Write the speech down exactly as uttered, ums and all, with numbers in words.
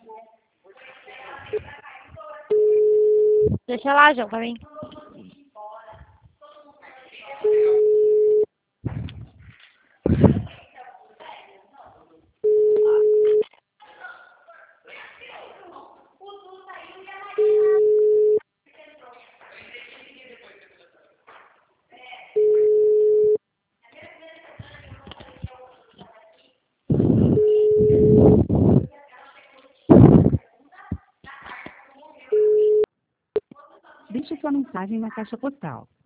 Deixa lá, João, pra mim. Deixe sua mensagem na caixa postal.